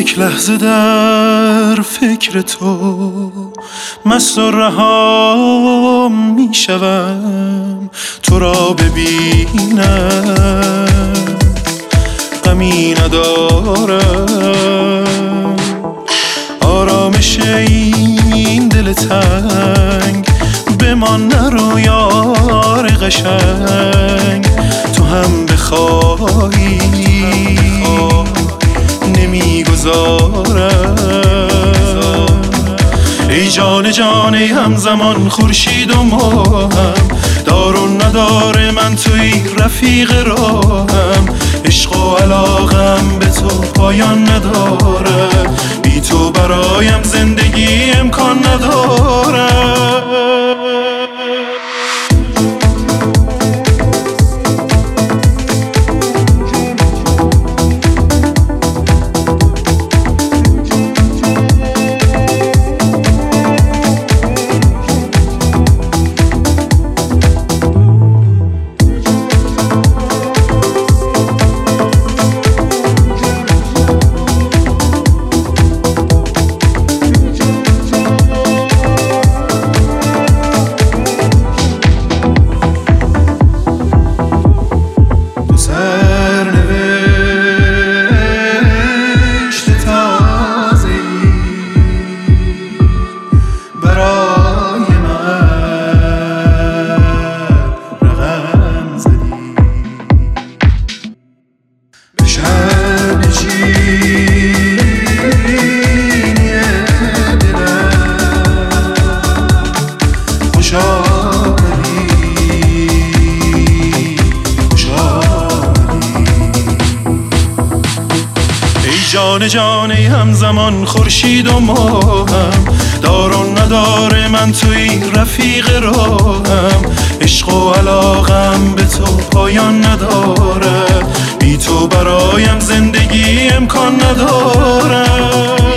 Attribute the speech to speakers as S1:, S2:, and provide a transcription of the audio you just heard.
S1: یک لحظه در فکر تو مست و رها می شوم، تو را ببینم غمی ندارم. آرامش این دل تنگ بمان، نرو یار قشنگ. تو هم بخواهی نمیگذارم. ای جان جان همزمان خورشید و ماهم، دار و نداره من توی رفیق راهم. عشق و علاقم به تو پایان نداره، بی تو برایم زندگی امکان نداره. جان جان همزمان خورشید و ماهم، دار و نداره من توی رفیق راهم. عشق و علاقم به تو پایان نداره، بی تو برایم زندگی امکان نداره.